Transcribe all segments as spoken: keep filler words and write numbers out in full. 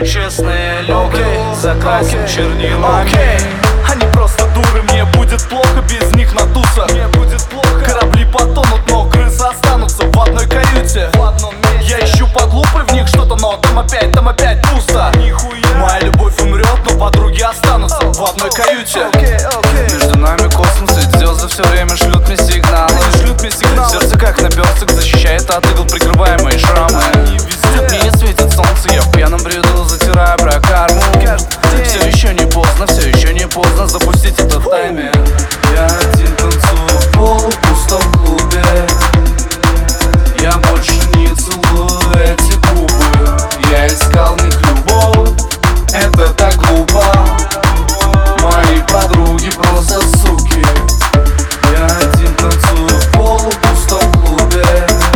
это честные люди, okay. Закрасим okay. чернилами okay. Они просто дуры, мне будет плохо без них надуться. Мне будет плохо. Корабли потонут, но крысы останутся в одной каюте, в одном месте. Я ищу под лупой в них что-то, но там опять, там опять пусто. Нихуя. Моя любовь умрет, но подруги останутся oh. в одной каюте okay, okay. Между нами космос, ведь звезды все время шлют мне сигналы. Шлют мне сигналы. Сердце как наперсток защищает от игл, прикрывая мои шрамы. Мне не светит солнце, я в пьяном бреду затираю про карму. Все еще не поздно, все еще не поздно запустить этот таймер. Я один танцую в полупустом клубе. Я больше не целую эти губы. Я искал в них любовь, это так глупо. Мои подруги просто суки. Я один танцую в полупустом клубе.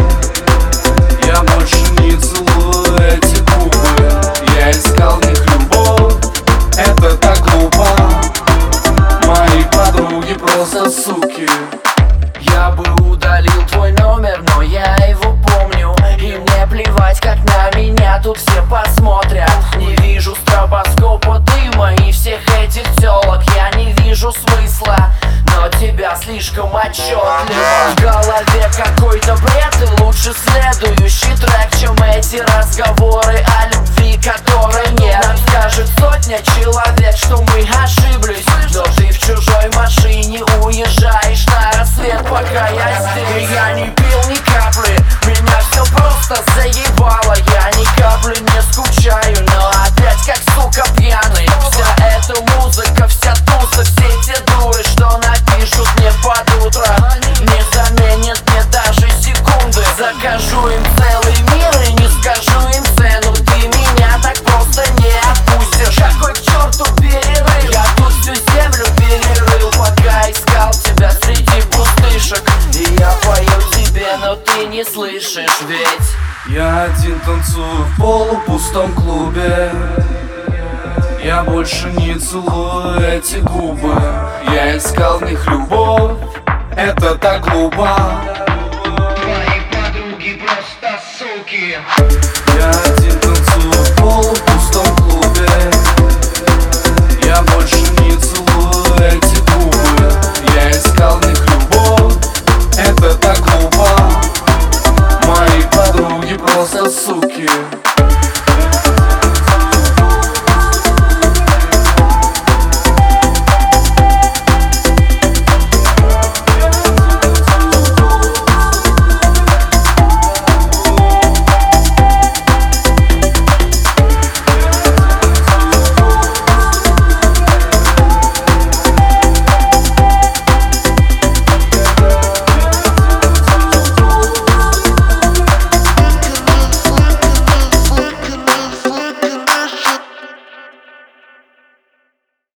Я больше не целую эти губы. Я искал в них любовь, это так глупо. Мои подруги просто суки. Я бы удалил твой номер, но я его помню. И мне плевать, как на меня тут все посмотрят. Не вижу стробоскопа дыма и всех этих тёлок. Я не вижу смысла, но тебя слишком отчетливо. В голове какой-то бред, и лучше следующий трек, чем эти разговоры о любви, которой нет. Нам скажет сотня человек, что мы ошиблись, но ты в чужой машине уезжаешь на рассвет, пока я здесь. Я не пил ни капли, меня все просто заебало. Я ни капли не скучаю, но опять как сука пьяный. Вся эта музыка, вся туса, все те дуры, что напишут мне под утро, не заменят мне даже секунды. Закажу им целый мир и не скажу им цену. Ты меня так просто не отпустишь. Какой к черту перерыв? Я тут всю землю перерыл, пока искал тебя среди пустышек. И я пою тебе, но ты не слышишь, ведь я один танцую в полупустом клубе. Я больше не целую эти губы. Я искал в них любовь, это так глупо.